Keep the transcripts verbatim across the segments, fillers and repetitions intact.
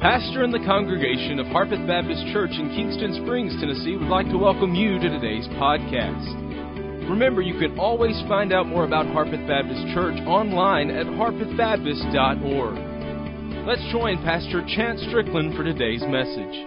pastor and the congregation of Harpeth Baptist Church in Kingston Springs, Tennessee, would like to welcome you to today's podcast. Remember, you can always find out more about Harpeth Baptist Church online at harpeth baptist dot org. Let's join Pastor Chance Strickland for today's message.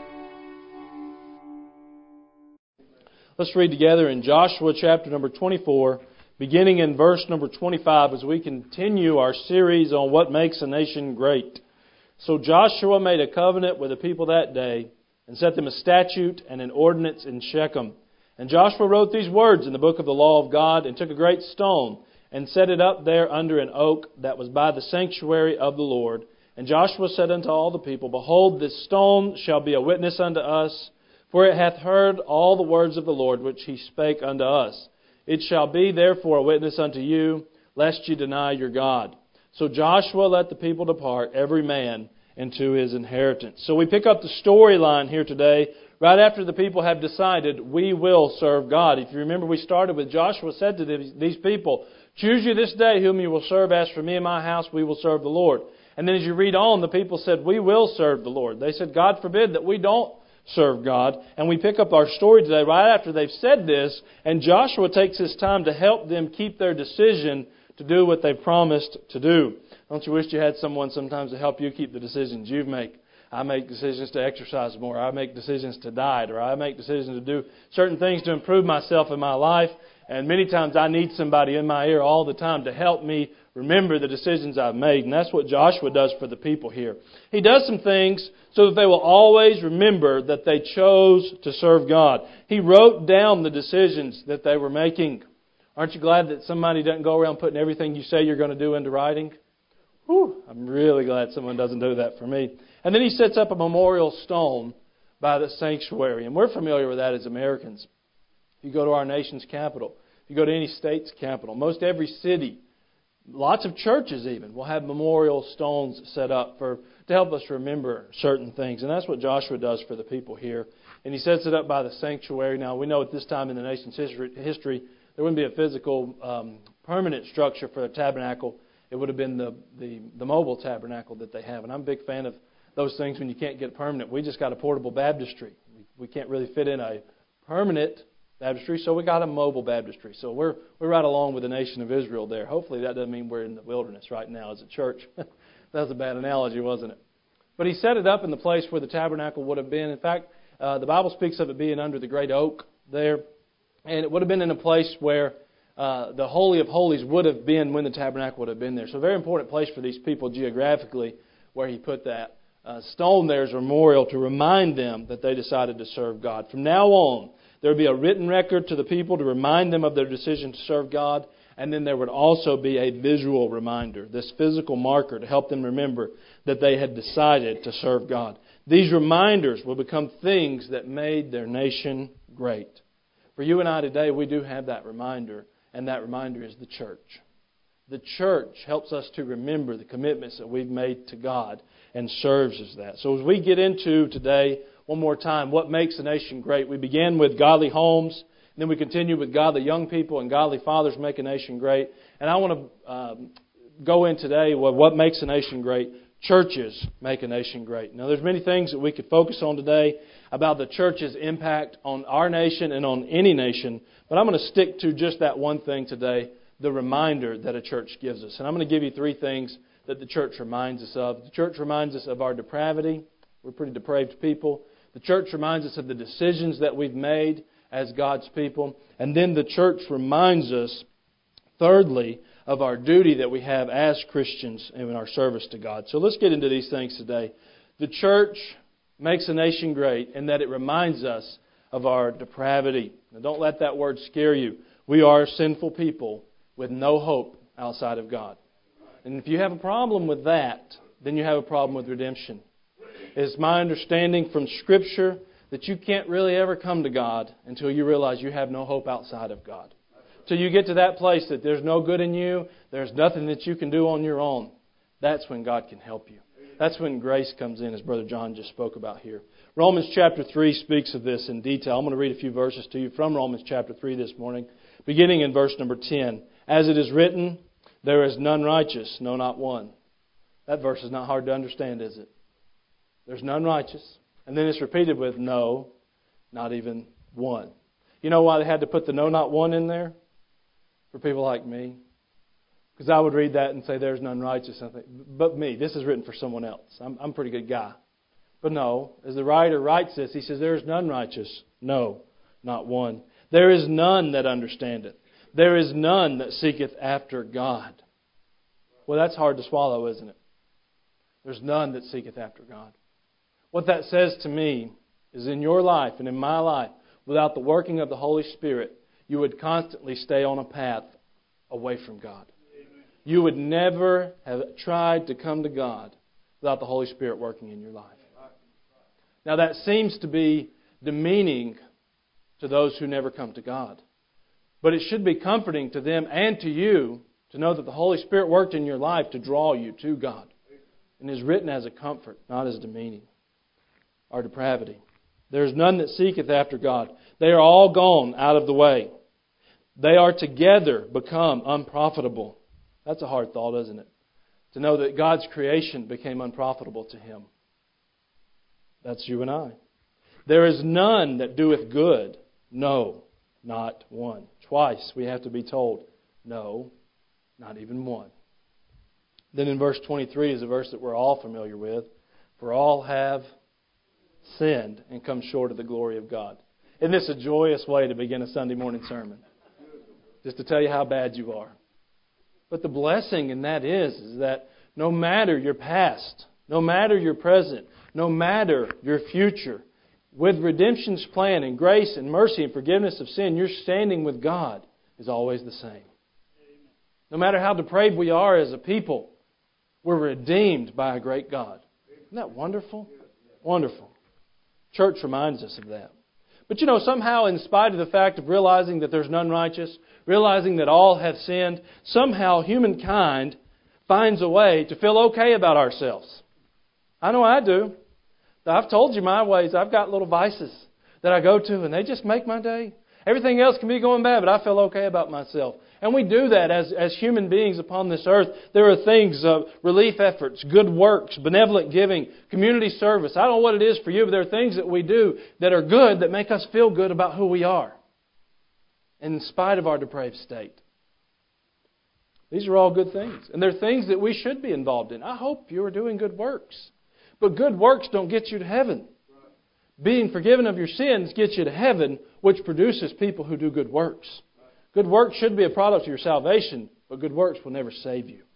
Let's read together in Joshua chapter number twenty-four, beginning in verse number twenty-five, as we continue our series on what makes a nation great. So Joshua made a covenant with the people that day, and set them a statute and an ordinance in Shechem. And Joshua wrote these words in the book of the law of God, and took a great stone, and set it up there under an oak that was by the sanctuary of the Lord. And Joshua said unto all the people, Behold, this stone shall be a witness unto us, for it hath heard all the words of the Lord which He spake unto us. It shall be therefore a witness unto you, lest ye deny your God. So Joshua let the people depart, every man into his inheritance. So we pick up the storyline here today, right after the people have decided, we will serve God. If you remember, we started with Joshua said to these people, Choose you this day whom you will serve. As for me and my house, we will serve the Lord. And then as you read on, the people said, we will serve the Lord. They said, God forbid that we don't serve God. And we pick up our story today right after they've said this, and Joshua takes his time to help them keep their decision to do what they promised to do. Don't you wish you had someone sometimes to help you keep the decisions you make? I make decisions to exercise more. I make decisions to diet, or I make decisions to do certain things to improve myself in my life. And many times I need somebody in my ear all the time to help me remember the decisions I've made. And that's what Joshua does for the people here. He does some things so that they will always remember that they chose to serve God. He wrote down the decisions that they were making. Aren't you glad that somebody doesn't go around putting everything you say you're going to do into writing? Whew, I'm really glad someone doesn't do that for me. And then he sets up a memorial stone by the sanctuary. And we're familiar with that as Americans. If you go to our nation's capital, if you go to any state's capital, most every city, lots of churches even, will have memorial stones set up for to help us remember certain things. And that's what Joshua does for the people here. And he sets it up by the sanctuary. Now, we know at this time in the nation's history, there wouldn't be a physical, um, permanent structure for a tabernacle. It would have been the, the, the mobile tabernacle that they have. And I'm a big fan of those things when you can't get permanent. We just got a portable baptistry. We, we can't really fit in a permanent baptistry, so we got a mobile baptistry. So we're we're right along with the nation of Israel there. Hopefully that doesn't mean we're in the wilderness right now as a church. That was a bad analogy, wasn't it? But he set it up in the place where the tabernacle would have been. In fact, uh, the Bible speaks of it being under the great oak there. And it would have been in a place where uh, the Holy of Holies would have been when the tabernacle would have been there. So a very important place for these people geographically where he put that. Uh, stone there is a memorial to remind them that they decided to serve God. From now on, there would be a written record to the people to remind them of their decision to serve God. And then there would also be a visual reminder, this physical marker to help them remember that they had decided to serve God. These reminders will become things that made their nation great. For you and I today, we do have that reminder, and that reminder is the church. The church helps us to remember the commitments that we've made to God and serves as that. So as we get into today, one more time, what makes a nation great? We began with godly homes, and then we continue with godly young people and godly fathers make a nation great. And I want to um, go in today with what makes a nation great. Churches make a nation great. Now, there's many things that we could focus on today about the church's impact on our nation and on any nation, but I'm going to stick to just that one thing today, the reminder that a church gives us. And I'm going to give you three things that the church reminds us of. The church reminds us of our depravity. We're pretty depraved people. The church reminds us of the decisions that we've made as God's people. And then the church reminds us, thirdly, of our duty that we have as Christians in our service to God. So let's get into these things today. The church makes a nation great in that it reminds us of our depravity. Now, don't let that word scare you. We are sinful people with no hope outside of God. And if you have a problem with that, then you have a problem with redemption. It's my understanding from Scripture that you can't really ever come to God until you realize you have no hope outside of God. Till you get to that place that there's no good in you, there's nothing that you can do on your own. That's when God can help you. That's when grace comes in, as Brother John just spoke about here. Romans chapter three speaks of this in detail. I'm going to read a few verses to you from Romans chapter three this morning, beginning in verse number ten. As it is written, there is none righteous, no, not one. That verse is not hard to understand, is it? There's none righteous. And then it's repeated with no, not even one. You know why they had to put the no, not one in there? For people like me. Because I would read that and say, there's none righteous. And I think, but me, this is written for someone else. I'm, I'm a pretty good guy. But no, as the writer writes this, he says, there is none righteous. No, not one. There is none that understandeth. There is none that seeketh after God. Well, that's hard to swallow, isn't it? There's none that seeketh after God. What that says to me is in your life and in my life, without the working of the Holy Spirit, you would constantly stay on a path away from God. You would never have tried to come to God without the Holy Spirit working in your life. Now that seems to be demeaning to those who never come to God. But it should be comforting to them and to you to know that the Holy Spirit worked in your life to draw you to God. And is written as a comfort, not as demeaning or depravity. There is none that seeketh after God. They are all gone out of the way. They are together become unprofitable. That's a hard thought, isn't it? To know that God's creation became unprofitable to Him. That's you and I. There is none that doeth good. No, not one. Twice we have to be told, no, not even one. Then in verse twenty-three is a verse that we're all familiar with. For all have sinned and come short of the glory of God. Isn't this a joyous way to begin a Sunday morning sermon? Just to tell you how bad you are. But the blessing in that is, is that no matter your past, no matter your present, no matter your future, with redemption's plan and grace and mercy and forgiveness of sin, your standing with God is always the same. No matter how depraved we are as a people, we're redeemed by a great God. Isn't that wonderful? Wonderful. Church reminds us of that. But you know, somehow in spite of the fact of realizing that there's none righteous, realizing that all have sinned, somehow humankind finds a way to feel okay about ourselves. I know I do. I've told you my ways. I've got little vices that I go to and they just make my day. Everything else can be going bad, but I feel okay about myself. And we do that as, as human beings upon this earth. There are things, uh, relief efforts, good works, benevolent giving, community service. I don't know what it is for you, but there are things that we do that are good that make us feel good about who we are. In spite of our depraved state. These are all good things. And they're things that we should be involved in. I hope you are doing good works. But good works don't get you to heaven. Being forgiven of your sins gets you to heaven, which produces people who do good works. Good works should be a product of your salvation, but good works will never save you.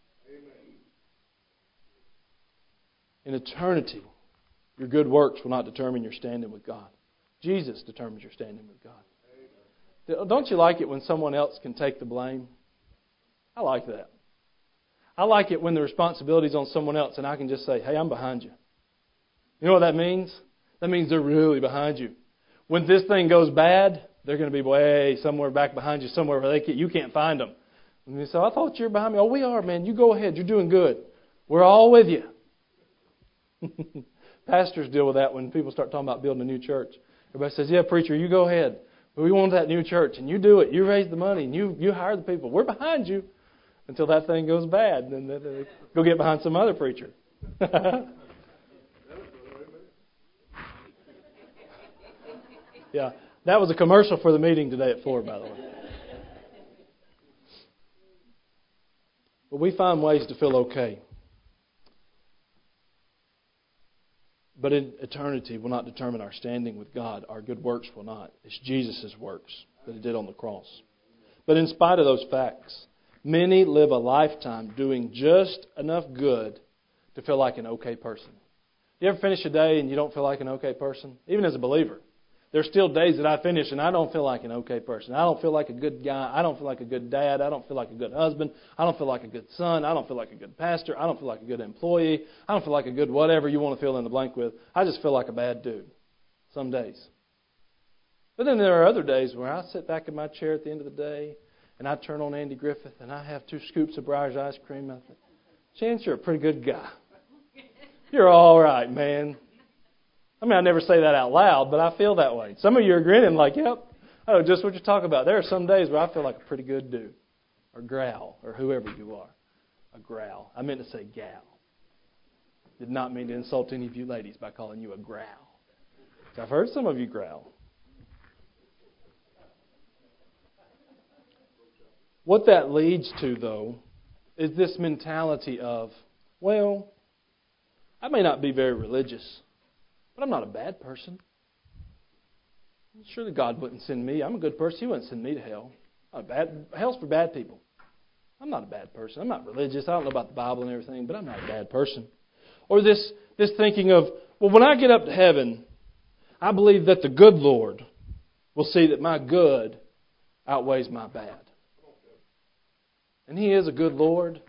In eternity, your good works will not determine your standing with God. Jesus determines your standing with God. Don't you like it when someone else can take the blame? I like that. I like it when the responsibility is on someone else and I can just say, hey, I'm behind you. You know what that means? That means they're really behind you. When this thing goes bad, they're going to be way somewhere back behind you, somewhere where they can't, you can't find them. And you say, I thought you were behind me. Oh, we are, man. You go ahead. You're doing good. We're all with you. Pastors deal with that when people start talking about building a new church. Everybody says, yeah, preacher, you go ahead. But we want that new church, and you do it. You raise the money, and you, you hire the people. We're behind you until that thing goes bad. And then they go get behind some other preacher. Yeah, that was a commercial for the meeting today at four, by the way. But we find ways to feel okay. But in eternity will not determine our standing with God. Our good works will not. It's Jesus' works that He did on the cross. But in spite of those facts, many live a lifetime doing just enough good to feel like an okay person. You ever finish a day and you don't feel like an okay person? Even as a believer. There's still days that I finish and I don't feel like an okay person. I don't feel like a good guy. I don't feel like a good dad. I don't feel like a good husband. I don't feel like a good son. I don't feel like a good pastor. I don't feel like a good employee. I don't feel like a good whatever you want to fill in the blank with. I just feel like a bad dude some days. But then there are other days where I sit back in my chair at the end of the day and I turn on Andy Griffith and I have two scoops of Breyer's ice cream. I think, Chance, you're a pretty good guy. You're all right, man. I mean, I never say that out loud, but I feel that way. Some of you are grinning like, yep, I know just what you're talking about. There are some days where I feel like a pretty good dude, or growl, or whoever you are. A growl. I meant to say gal. Did not mean to insult any of you ladies by calling you a growl. I've heard some of you growl. What that leads to, though, is this mentality of, well, I may not be very religious, but I'm not a bad person. Surely God wouldn't send me. I'm a good person. He wouldn't send me to hell. I'm bad, hell's for bad people. I'm not a bad person. I'm not religious. I don't know about the Bible and everything, but I'm not a bad person. Or this, this thinking of, well, when I get up to heaven, I believe that the good Lord will see that my good outweighs my bad. And He is a good Lord.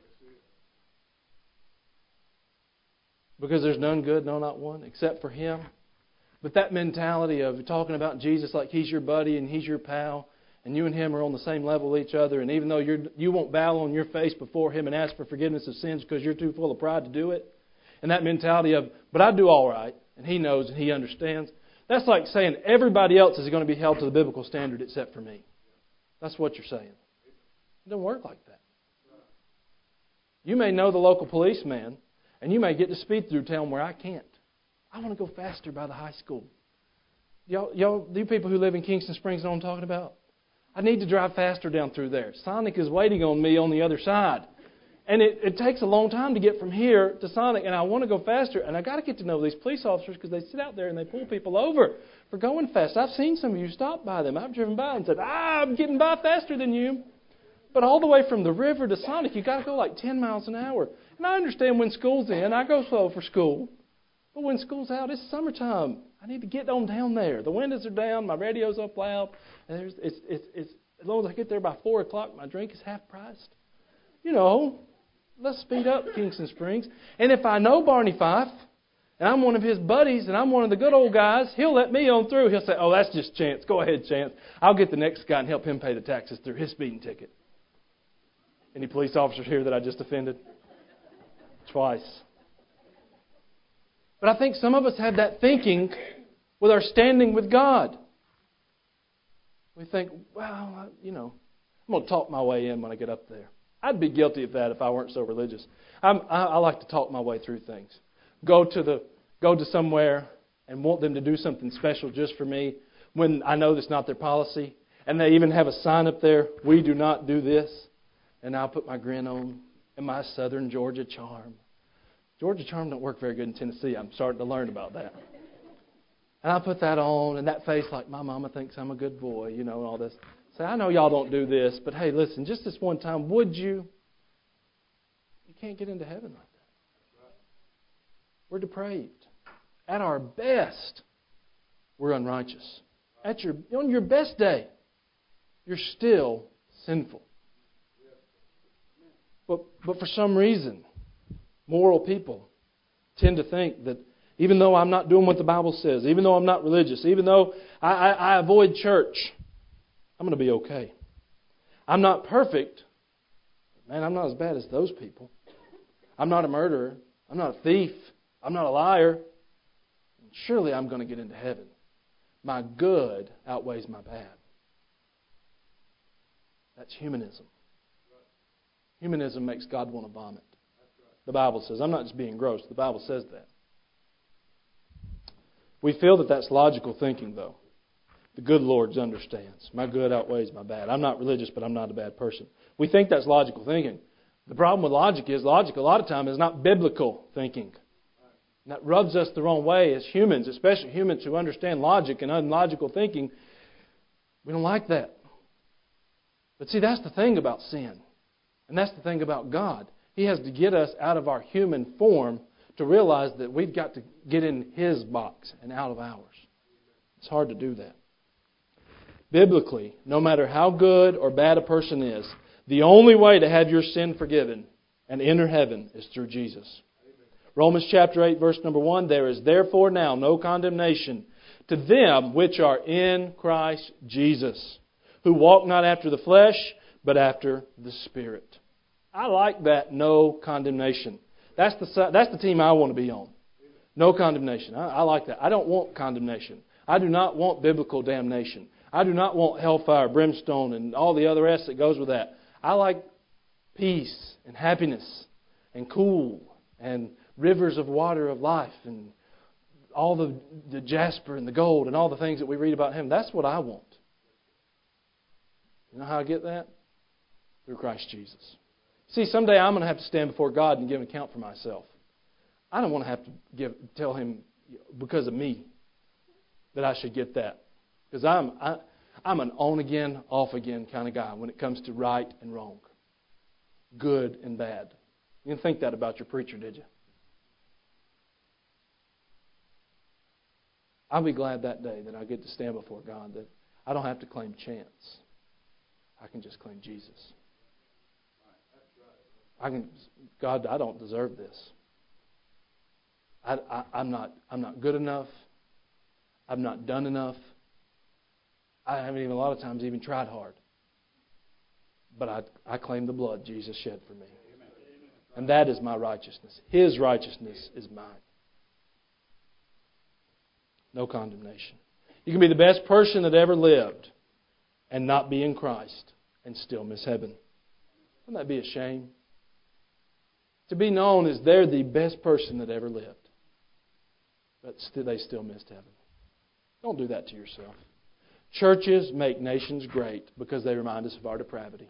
Because there's none good, no, not one, except for Him. But that mentality of talking about Jesus like He's your buddy and He's your pal, and you and Him are on the same level with each other, and even though you're, you won't bow on your face before Him and ask for forgiveness of sins because you're too full of pride to do it, and that mentality of, but I do all right, and He knows and He understands, that's like saying everybody else is going to be held to the biblical standard except for me. That's what you're saying. It doesn't work like that. You may know the local policeman, and you may get to speed through town where I can't. I want to go faster by the high school. Y'all, y'all, you people who live in Kingston Springs know what I'm talking about? I need to drive faster down through there. Sonic is waiting on me on the other side. And it, it takes a long time to get from here to Sonic, and I want to go faster. And I've got to get to know these police officers because they sit out there and they pull people over for going fast. I've seen some of you stop by them. I've driven by and said, ah, I'm getting by faster than you. But all the way from the river to Sonic, you've got to go like ten miles an hour. And I understand when school's in, I go slow for school. But when school's out, it's summertime. I need to get on down there. The windows are down, my radio's up loud. And there's, it's, it's, it's, as long as I get there by four o'clock, my drink is half priced. You know, let's speed up, Kingston Springs. And if I know Barney Fife, and I'm one of his buddies, and I'm one of the good old guys, he'll let me on through. He'll say, oh, that's just Chance. Go ahead, Chance. I'll get the next guy and help him pay the taxes through his speeding ticket. Any police officers here that I just offended? Twice. But I think some of us have that thinking with our standing with God. We think, well, you know, I'm going to talk my way in when I get up there. I'd be guilty of that if I weren't so religious. I'm, I, I like to talk my way through things. Go to the go to somewhere and want them to do something special just for me when I know that's not their policy. And they even have a sign up there, we do not do this. And I'll put my grin on and my Southern Georgia charm. Georgia charm don't work very good in Tennessee. I'm starting to learn about that. And I put that on and that face like my mama thinks I'm a good boy, you know, and all this. Say, I know y'all don't do this, but hey, listen, just this one time, would you? You can't get into heaven like that. We're depraved. At our best, we're unrighteous. At your on your best day, you're still sinful. But but for some reason, moral people tend to think that even though I'm not doing what the Bible says, even though I'm not religious, even though I, I, I avoid church, I'm going to be okay. I'm not perfect. Man, I'm not as bad as those people. I'm not a murderer. I'm not a thief. I'm not a liar. Surely I'm going to get into heaven. My good outweighs my bad. That's humanism. Humanism makes God want to vomit. The Bible says, I'm not just being gross, the Bible says that. We feel that that's logical thinking, though. The good Lord understands. My good outweighs my bad. I'm not religious, but I'm not a bad person. We think that's logical thinking. The problem with logic is logic a lot of times is not biblical thinking. And that rubs us the wrong way as humans, especially humans who understand logic and unlogical thinking. We don't like that. But see, that's the thing about sin. And that's the thing about God. He has to get us out of our human form to realize that we've got to get in His box and out of ours. It's hard to do that. Biblically, no matter how good or bad a person is, the only way to have your sin forgiven and enter heaven is through Jesus. Romans chapter eight, verse number one, there is therefore now no condemnation to them which are in Christ Jesus, who walk not after the flesh, but after the Spirit. I like that, no condemnation. That's the that's the team I want to be on. No condemnation. I, I like that. I don't want condemnation. I do not want biblical damnation. I do not want hellfire, brimstone, and all the other S that goes with that. I like peace and happiness and cool and rivers of water of life and all the, the jasper and the gold and all the things that we read about Him. That's what I want. You know how I get that? Through Christ Jesus. See, someday I'm going to have to stand before God and give an account for myself. I don't want to have to give tell Him because of me that I should get that. Because I'm I, I'm an on again, off again kind of guy when it comes to right and wrong, good and bad. You didn't think that about your preacher, did you? I'll be glad that day that I get to stand before God, that I don't have to claim chance. I can just claim Jesus. I can, God, I don't deserve this. I, I, I'm not. I'm not good enough. I've not done enough. I haven't even a lot of times even tried hard. But I, I claim the blood Jesus shed for me, and that is my righteousness. His righteousness is mine. No condemnation. You can be the best person that ever lived and not be in Christ and still miss heaven. Wouldn't that be a shame? To be known as they're the best person that ever lived, but still, they still missed heaven. Don't do that to yourself. Churches make nations great because they remind us of our depravity.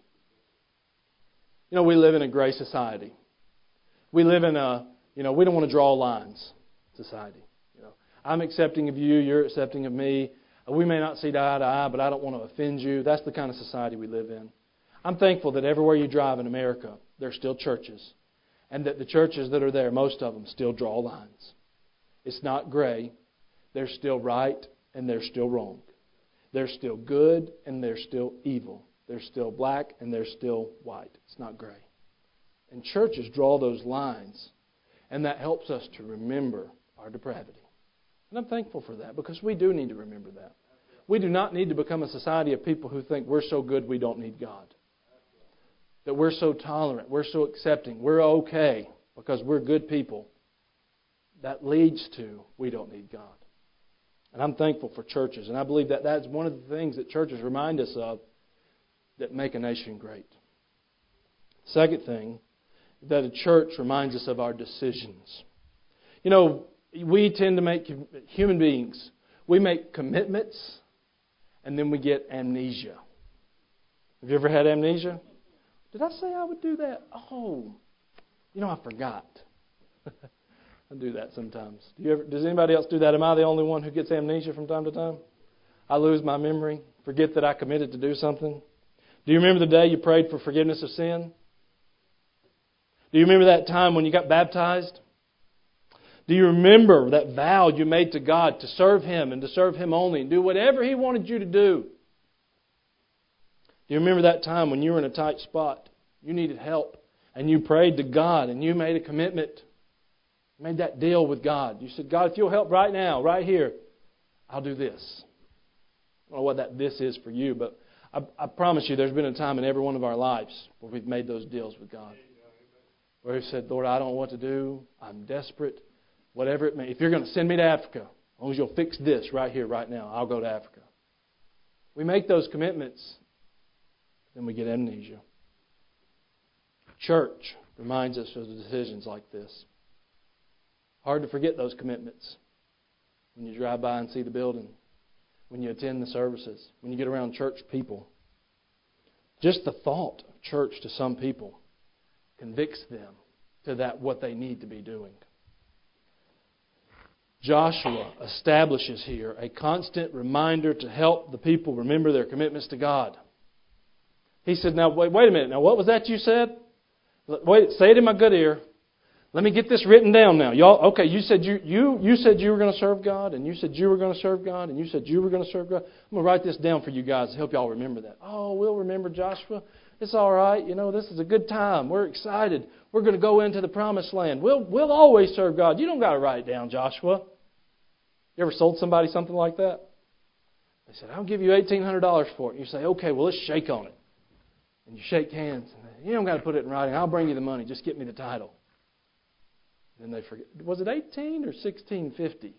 You know, we live in a gray society. We live in a, you know, we don't want to draw lines society. You know, I'm accepting of you, you're accepting of me. We may not see eye to eye, but I don't want to offend you. That's the kind of society we live in. I'm thankful that everywhere you drive in America, there are still churches. And that the churches that are there, most of them still draw lines. It's not gray. They're still right and they're still wrong. They're still good and they're still evil. They're still black and they're still white. It's not gray. And churches draw those lines. And that helps us to remember our depravity. And I'm thankful for that because we do need to remember that. We do not need to become a society of people who think we're so good we don't need God. That we're so tolerant, we're so accepting, we're okay because we're good people. That leads to we don't need God. And I'm thankful for churches. And I believe that that's one of the things that churches remind us of that make a nation great. Second thing, that a church reminds us of our decisions. You know, we tend to make, human beings, we make commitments and then we get amnesia. Have you ever had amnesia? Did I say I would do that? Oh, you know, I forgot. I do that sometimes. Do you ever, does anybody else do that? Am I the only one who gets amnesia from time to time? I lose my memory, forget that I committed to do something. Do you remember the day you prayed for forgiveness of sin? Do you remember that time when you got baptized? Do you remember that vow you made to God to serve Him and to serve Him only and do whatever He wanted you to do? Do you remember that time when you were in a tight spot, you needed help, and you prayed to God and you made a commitment? You made that deal with God. You said, God, if you'll help right now, right here, I'll do this. I don't know what that this is for you, but I, I promise you there's been a time in every one of our lives where we've made those deals with God. Where we've said, Lord, I don't know what to do. I'm desperate. Whatever it may. If you're going to send me to Africa, as long as you'll fix this right here, right now, I'll go to Africa. We make those commitments, then we get amnesia. Church reminds us of decisions like this. Hard to forget those commitments when you drive by and see the building, when you attend the services, when you get around church people. Just the thought of church to some people convicts them to that what they need to be doing. Joshua establishes here a constant reminder to help the people remember their commitments to God. He said, now wait, wait a minute. Now what was that you said? Wait, say it in my good ear. Let me get this written down now. Y'all, okay, you said you you you said you were going to serve God, and you said you were going to serve God, and you said you were going to serve God. I'm going to write this down for you guys to help y'all remember that. Oh, we'll remember, Joshua. It's all right. You know, this is a good time. We're excited. We're going to go into the promised land. We'll we'll always serve God. You don't got to write it down, Joshua. You ever sold somebody something like that? They said, I'll give you eighteen hundred dollars for it. And you say, okay, well, let's shake on it. And you shake hands. And you don't got to put it in writing. I'll bring you the money. Just get me the title. Then they forget. Was it eighteen or sixteen fifty?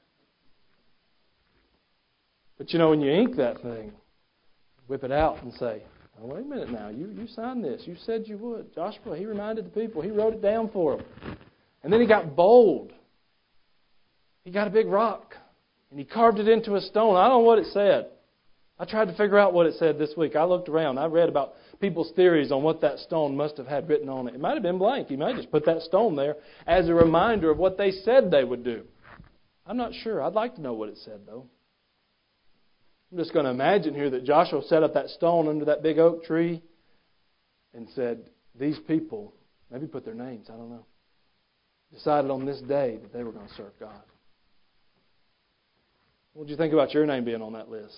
But you know, when you ink that thing, whip it out and say, oh, wait a minute now. You, you signed this. You said you would. Joshua, he reminded the people. He wrote it down for them. And then he got bold. He got a big rock and he carved it into a stone. I don't know what it said. I tried to figure out what it said this week. I looked around. I read about people's theories on what that stone must have had written on it. It might have been blank. He might have just put that stone there as a reminder of what they said they would do. I'm not sure. I'd like to know what it said, though. I'm just going to imagine here that Joshua set up that stone under that big oak tree and said, these people, maybe put their names, I don't know, decided on this day that they were going to serve God. What do you think about your name being on that list?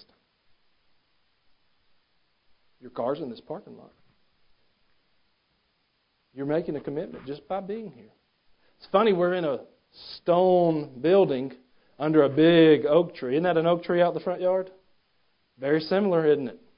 Your car's in this parking lot. You're making a commitment just by being here. It's funny, we're in a stone building under a big oak tree. Isn't that an oak tree out in the front yard? Very similar, isn't it?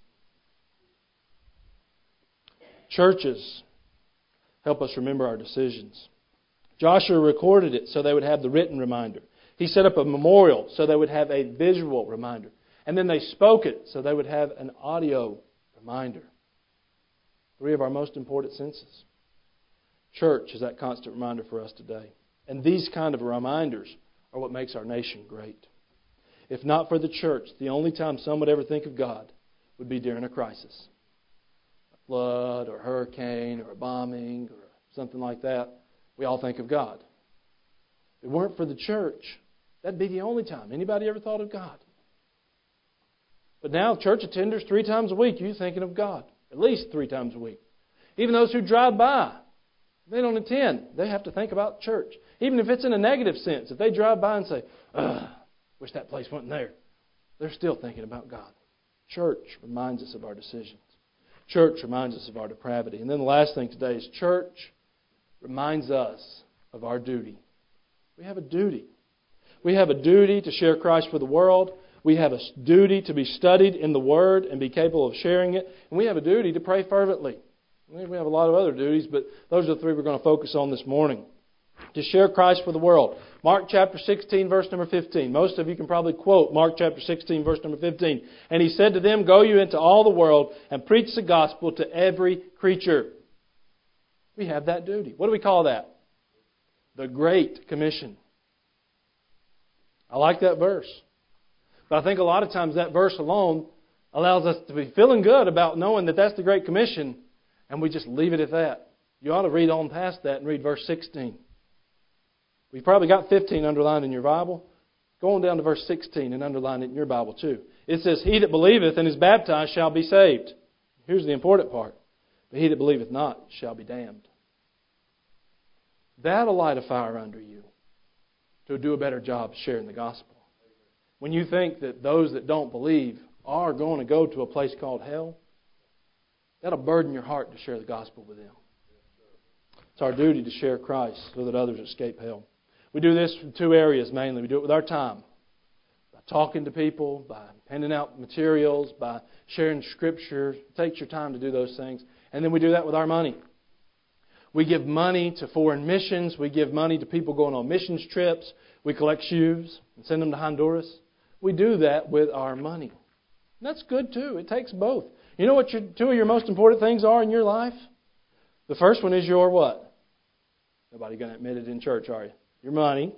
Churches help us remember our decisions. Joshua recorded it so they would have the written reminder. He set up a memorial so they would have a visual reminder. And then they spoke it so they would have an audio reminder. Three of our most important senses. Church is that constant reminder for us today. And these kind of reminders are what makes our nation great. If not for the church, the only time some would ever think of God would be during a crisis. A flood or a hurricane or a bombing or something like that. We all think of God. If it weren't for the church, that'd be the only time anybody ever thought of God. But now, church attenders, three times a week, you're thinking of God. At least three times a week. Even those who drive by, they don't attend. They have to think about church. Even if it's in a negative sense. If they drive by and say, ugh, wish that place wasn't there, they're still thinking about God. Church reminds us of our decisions. Church reminds us of our depravity. And then the last thing today is church reminds us of our duty. We have a duty. We have a duty to share Christ with the world. We have a duty to be studied in the Word and be capable of sharing it. And we have a duty to pray fervently. We have a lot of other duties, but those are the three we're going to focus on this morning. To share Christ with the world. Mark chapter sixteen, verse number fifteen. Most of you can probably quote Mark chapter sixteen, verse number fifteen. And he said to them, go you into all the world and preach the gospel to every creature. We have that duty. What do we call that? The Great Commission. I like that verse. But I think a lot of times that verse alone allows us to be feeling good about knowing that that's the Great Commission, and we just leave it at that. You ought to read on past that and read verse sixteen. We've probably got fifteen underlined in your Bible. Go on down to verse sixteen and underline it in your Bible too. It says, he that believeth and is baptized shall be saved. Here's the important part. But he that believeth not shall be damned. That'll light a fire under you to do a better job sharing the gospel. When you think that those that don't believe are going to go to a place called hell, that'll burden your heart to share the gospel with them. It's our duty to share Christ so that others escape hell. We do this in two areas mainly. We do it with our time. By talking to people, by handing out materials, by sharing Scripture. It takes your time to do those things. And then we do that with our money. We give money to foreign missions. We give money to people going on missions trips. We collect shoes and send them to Honduras. We do that with our money. And that's good too. It takes both. You know what your, two of your most important things are in your life? The first one is your what? Nobody going to admit it in church, are you? Your money.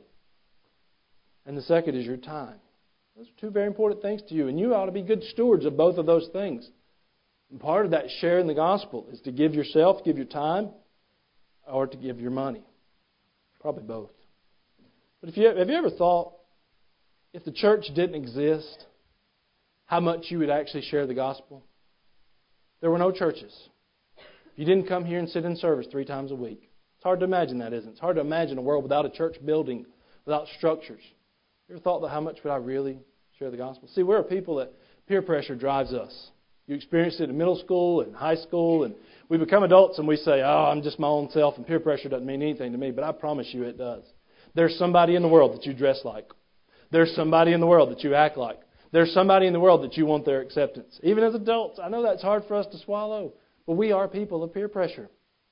And the second is your time. Those are two very important things to you. And you ought to be good stewards of both of those things. And part of that sharing the gospel is to give yourself, give your time, or to give your money. Probably both. But if you have you ever thought, if the church didn't exist, how much you would actually share the gospel? There were no churches. If you didn't come here and sit in service three times a week. It's hard to imagine that, isn't it? It's hard to imagine a world without a church building, without structures. You ever thought about how much would I really share the gospel? See, we're a people that peer pressure drives us. You experienced it in middle school and high school, and we become adults and we say, oh, I'm just my own self, and peer pressure doesn't mean anything to me. But I promise you it does. There's somebody in the world that you dress like. There's somebody in the world that you act like. There's somebody in the world that you want their acceptance. Even as adults, I know that's hard for us to swallow, but we are people of peer pressure.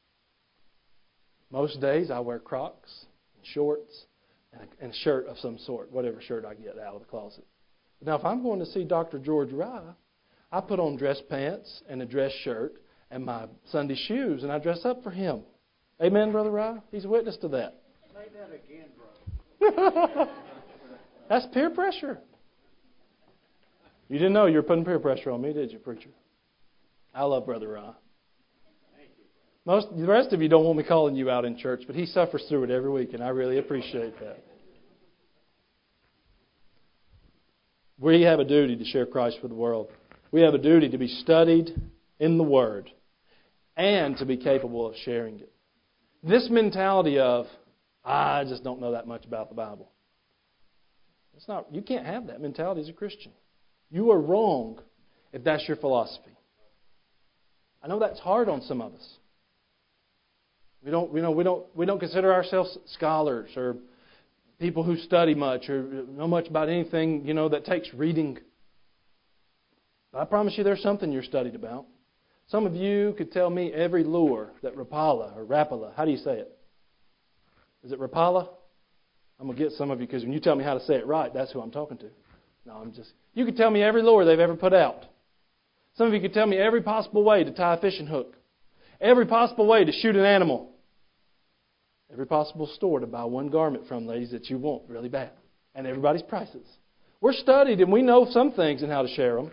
Most days I wear Crocs, and shorts, and a, and a shirt of some sort, whatever shirt I get out of the closet. Now, if I'm going to see Doctor George Rye, I put on dress pants and a dress shirt and my Sunday shoes, and I dress up for him. Amen, Brother Rye? He's a witness to that. Say that again, bro. That's peer pressure. You didn't know you were putting peer pressure on me, did you, preacher? I love Brother Ron. Most the rest of you don't want me calling you out in church, but he suffers through it every week, and I really appreciate that. We have a duty to share Christ with the world. We have a duty to be studied in the Word and to be capable of sharing it. This mentality of, I just don't know that much about the Bible. It's not. You can't have that mentality as a Christian. You are wrong if that's your philosophy. I know that's hard on some of us. We don't, you know, we don't, we don't consider ourselves scholars or people who study much or know much about anything, you know, that takes reading. But I promise you, there's something you're studied about. Some of you could tell me every lure that Rapala or Rapala. How do you say it? Is it Rapala? I'm gonna get some of you because when you tell me how to say it right, that's who I'm talking to. No, I'm just. You could tell me every lure they've ever put out. Some of you could tell me every possible way to tie a fishing hook, every possible way to shoot an animal, every possible store to buy one garment from, ladies, that you want really bad, and everybody's prices. We're studied and we know some things and how to share them.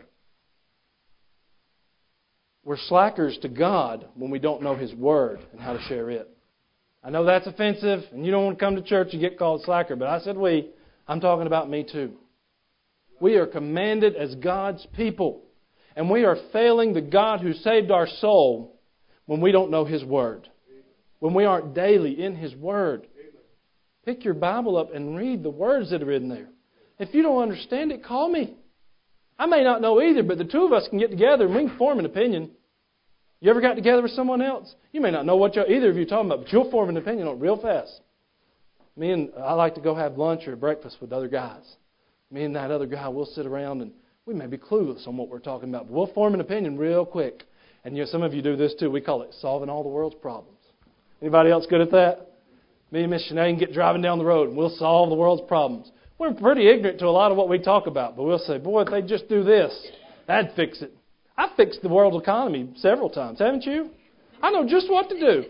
We're slackers to God when we don't know His Word and how to share it. I know that's offensive, and you don't want to come to church and get called slacker, but I said we. I'm talking about me too. We are commanded as God's people, and we are failing the God who saved our soul when we don't know His Word, when we aren't daily in His Word. Pick your Bible up and read the words that are in there. If you don't understand it, call me. I may not know either, but the two of us can get together and we can form an opinion. You ever got together with someone else? You may not know what either of you are talking about, but you'll form an opinion on it real fast. Me and I like to go have lunch or breakfast with other guys. Me and that other guy, we'll sit around and we may be clueless on what we're talking about, but we'll form an opinion real quick. And you know, some of you do this too. We call it solving all the world's problems. Anybody else good at that? Me and Miss Sinead can get driving down the road and we'll solve the world's problems. We're pretty ignorant to a lot of what we talk about, but we'll say, boy, if they just do this, that'd fix it. I've fixed the world economy several times, haven't you? I know just what to do.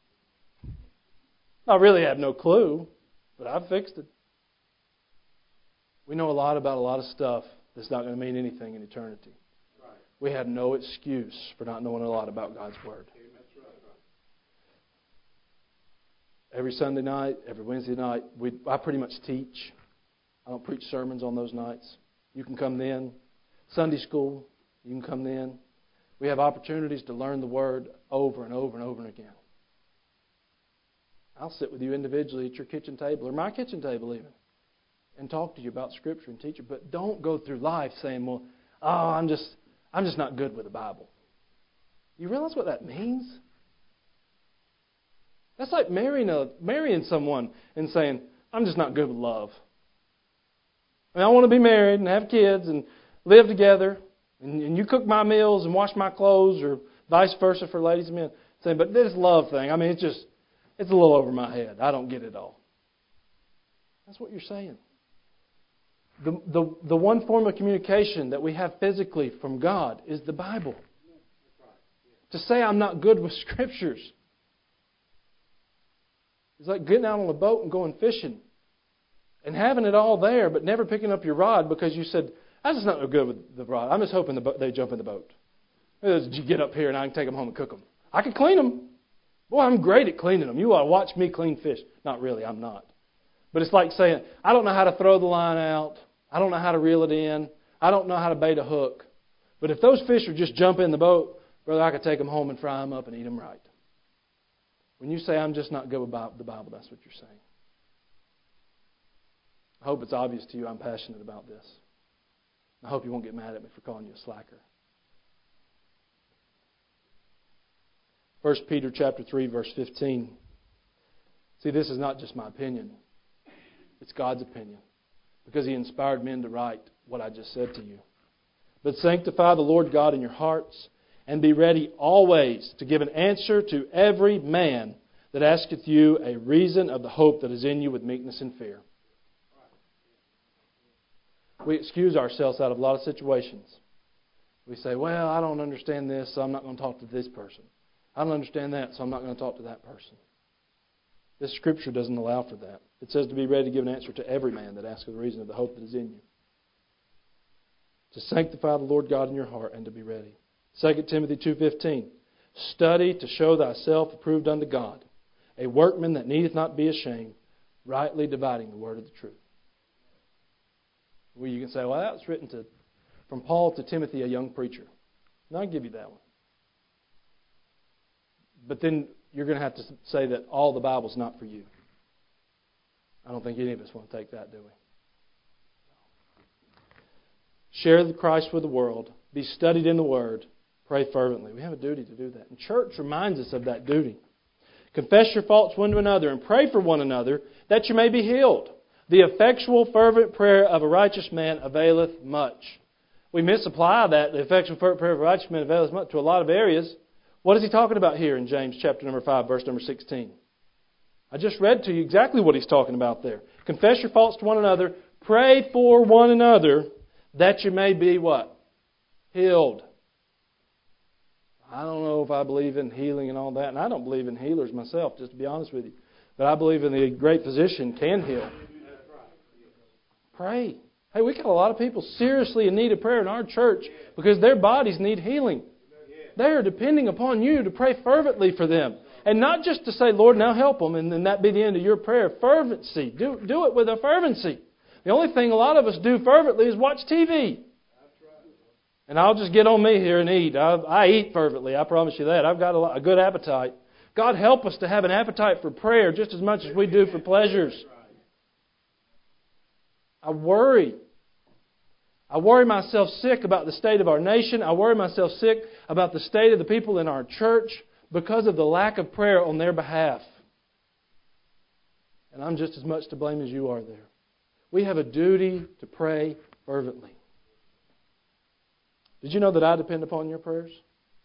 I really have no clue, but I've fixed it. We know a lot about a lot of stuff that's not going to mean anything in eternity. Right. We have no excuse for not knowing a lot about God's Word. Every Sunday night, every Wednesday night, we I pretty much teach. I don't preach sermons on those nights. You can come then. Sunday school, you can come then. We have opportunities to learn the Word over and over and over and again. I'll sit with you individually at your kitchen table or my kitchen table even and talk to you about Scripture and teach you. But don't go through life saying, well, oh, I'm just, I'm just not good with the Bible. You realize what that means? That's like marrying, a, marrying someone and saying, I'm just not good with love. I mean, I want to be married and have kids and live together, and, and you cook my meals and wash my clothes, or vice versa for ladies and men. Saying, but this love thing, I mean, it's just, it's a little over my head. I don't get it all. That's what you're saying. The, the, the one form of communication that we have physically from God is the Bible. To say I'm not good with Scriptures is like getting out on a boat and going fishing and having it all there, but never picking up your rod because you said, I'm just not no good with the rod. I'm just hoping the boat, they jump in the boat. You get up here and I can take them home and cook them. I can clean them. Boy, I'm great at cleaning them. You ought to watch me clean fish. Not really, I'm not. But it's like saying, I don't know how to throw the line out. I don't know how to reel it in. I don't know how to bait a hook. But if those fish would just jump in the boat, brother, I could take them home and fry them up and eat them right. When you say I'm just not good about the Bible, that's what you're saying. I hope it's obvious to you I'm passionate about this. I hope you won't get mad at me for calling you a slacker. First Peter chapter three, verse fifteen. See, this is not just my opinion. It's God's opinion. Because He inspired men to write what I just said to you. But sanctify the Lord God in your hearts, and be ready always to give an answer to every man that asketh you a reason of the hope that is in you with meekness and fear. We excuse ourselves out of a lot of situations. We say, well, I don't understand this, so I'm not going to talk to this person. I don't understand that, so I'm not going to talk to that person. This Scripture doesn't allow for that. It says to be ready to give an answer to every man that asketh the reason of the hope that is in you. To sanctify the Lord God in your heart and to be ready. Second Timothy two fifteen. Study to show thyself approved unto God, a workman that needeth not be ashamed, rightly dividing the word of the truth. Well, you can say, well, that was written to, from Paul to Timothy, a young preacher. And I'll give you that one. But then you're going to have to say that all the Bible's not for you. I don't think any of us want to take that, do we? Share the Christ with the world. Be studied in the Word. Pray fervently. We have a duty to do that. And church reminds us of that duty. Confess your faults one to another and pray for one another that you may be healed. The effectual fervent prayer of a righteous man availeth much. We misapply that, the effectual fervent prayer of a righteous man availeth much, to a lot of areas. What is he talking about here in James chapter number five, verse number sixteen? I just read to you exactly what he's talking about there. Confess your faults to one another. Pray for one another that you may be what? Healed. I don't know if I believe in healing and all that. And I don't believe in healers myself, just to be honest with you. But I believe in the great physician can heal. Pray. Hey, we got a lot of people seriously in need of prayer in our church because their bodies need healing. They are depending upon you to pray fervently for them. And not just to say, Lord, now help them, and then that be the end of your prayer. Fervency. Do, do it with a fervency. The only thing a lot of us do fervently is watch T V. And I'll just get on me here and eat. I, I eat fervently, I promise you that. I've got a, a good appetite. God help us to have an appetite for prayer just as much as we do for pleasures. I worry. I worry myself sick about the state of our nation. I worry myself sick about the state of the people in our church because of the lack of prayer on their behalf. And I'm just as much to blame as you are there. We have a duty to pray fervently. Did you know that I depend upon your prayers?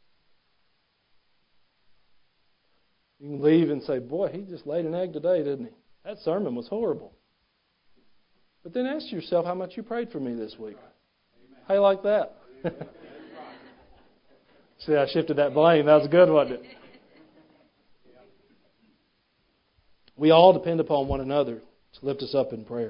You can leave and say, boy, he just laid an egg today, didn't he? That sermon was horrible. But then ask yourself how much you prayed for me this week. How you like that? See, I shifted that blame. That was good, wasn't it? We all depend upon one another to lift us up in prayer.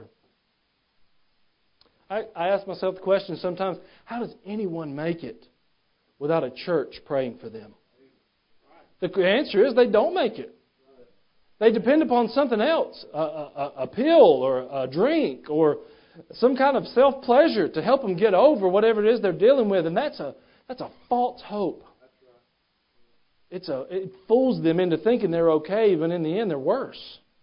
I, I ask myself the question sometimes, how does anyone make it without a church praying for them? The answer is they don't make it. They depend upon something else, a, a, a pill or a drink or some kind of self-pleasure to help them get over whatever it is they're dealing with. And that's a that's a false hope. It's a it fools them into thinking they're okay, even in the end they're worse.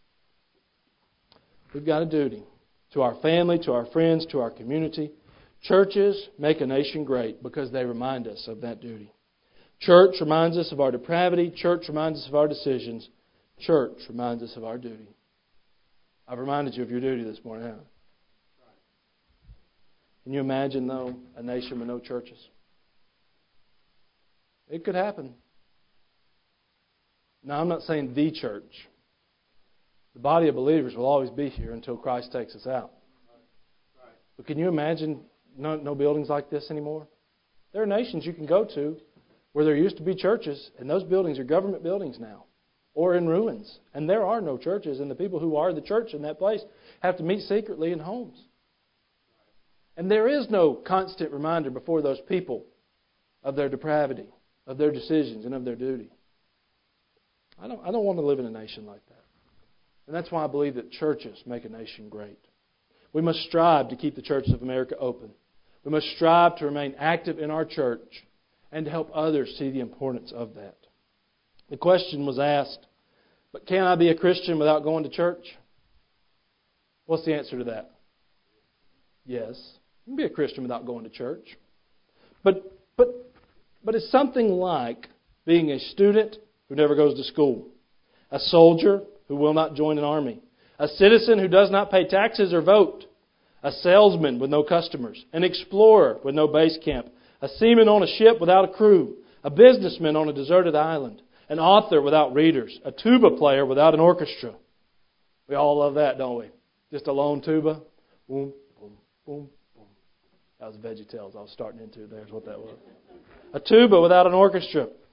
We've got a duty to our family, to our friends, to our community. Churches make a nation great because they remind us of that duty. Church reminds us of our depravity. Church reminds us of our decisions. Church reminds us of our duty. I've reminded you of your duty this morning, haven't I? Can you imagine, though, a nation with no churches? It could happen. Now, I'm not saying the church. The body of believers will always be here until Christ takes us out. But can you imagine no, no buildings like this anymore? There are nations you can go to where there used to be churches, and those buildings are government buildings now, or in ruins. And there are no churches, and the people who are the church in that place have to meet secretly in homes. And there is no constant reminder before those people of their depravity, of their decisions, and of their duty. I don't, I don't want to live in a nation like that. And that's why I believe that churches make a nation great. We must strive to keep the churches of America open. We must strive to remain active in our church and to help others see the importance of that. The question was asked, but can I be a Christian without going to church? What's the answer to that? Yes. You can be a Christian without going to church. But but but it's something like being a student who never goes to school, a soldier who will not join an army, a citizen who does not pay taxes or vote, a salesman with no customers, an explorer with no base camp, a seaman on a ship without a crew, a businessman on a deserted island, an author without readers, a tuba player without an orchestra. We all love that, don't we? Just a lone tuba. Boom, boom, boom, boom. That was VeggieTales I was starting into there is what that was. A tuba without an orchestra.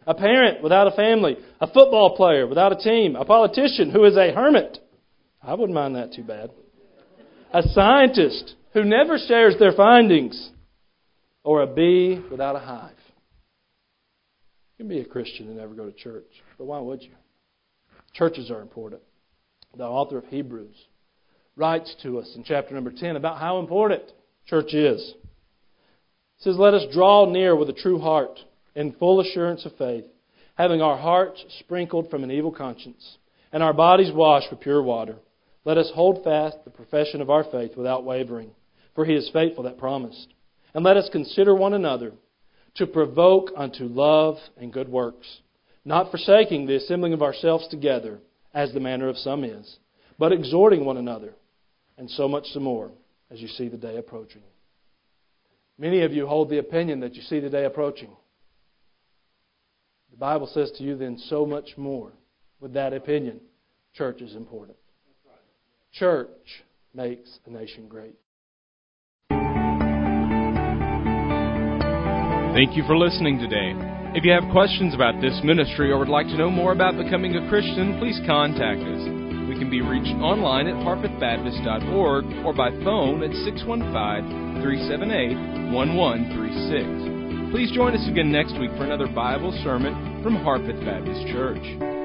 A parent without a family. A football player without a team. A politician who is a hermit. I wouldn't mind that too bad. A scientist who never shares their findings. Or a bee without a hive. You can be a Christian and never go to church. But why would you? Churches are important. The author of Hebrews writes to us in chapter number ten about how important church is. He says, let us draw near with a true heart in full assurance of faith, having our hearts sprinkled from an evil conscience and our bodies washed with pure water. Let us hold fast the profession of our faith without wavering, for He is faithful that promised. And let us consider one another to provoke unto love and good works, not forsaking the assembling of ourselves together, as the manner of some is, but exhorting one another, and so much the more as you see the day approaching. Many of you hold the opinion that you see the day approaching. The Bible says to you then, so much more with that opinion, church is important. Church makes a nation great. Thank you for listening today. If you have questions about this ministry or would like to know more about becoming a Christian, please contact us. We can be reached online at harpeth baptist dot org or by phone at six one five, three seven eight, one one three six. Please join us again next week for another Bible sermon from Harpeth Baptist Church.